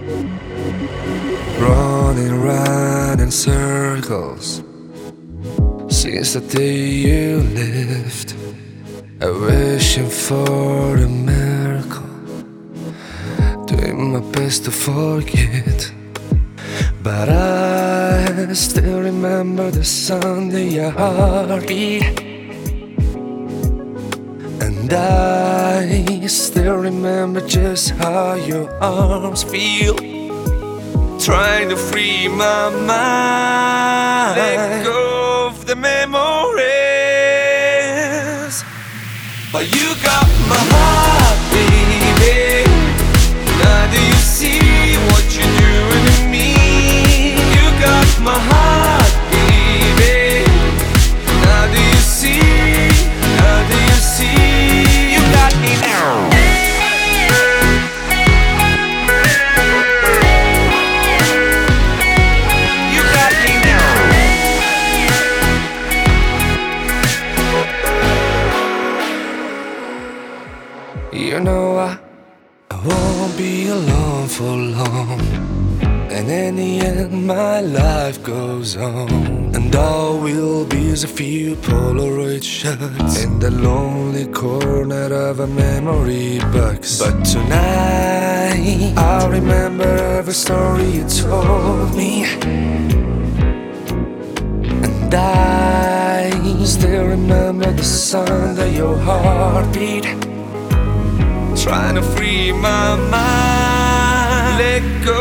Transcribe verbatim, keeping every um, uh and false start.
running round in circles since the day you left. I'm wishing for a miracle, doing my best to forget. But I still remember the sound of your heartbeat, and I still remember just how your arms feel, trying to free my mind, let go of the memories. But you got my heart, baby. Now do you see what you're doing to me? You got my heart, baby. Now do you see? Now do you see? You got me now. You know I, I won't be alone for long, and in the end my life goes on, and all will be is a few Polaroid shots in the lonely corner of a memory box. But tonight I'll remember every story you told me, and I still remember the sound of your heartbeat, trying to free my mind, let go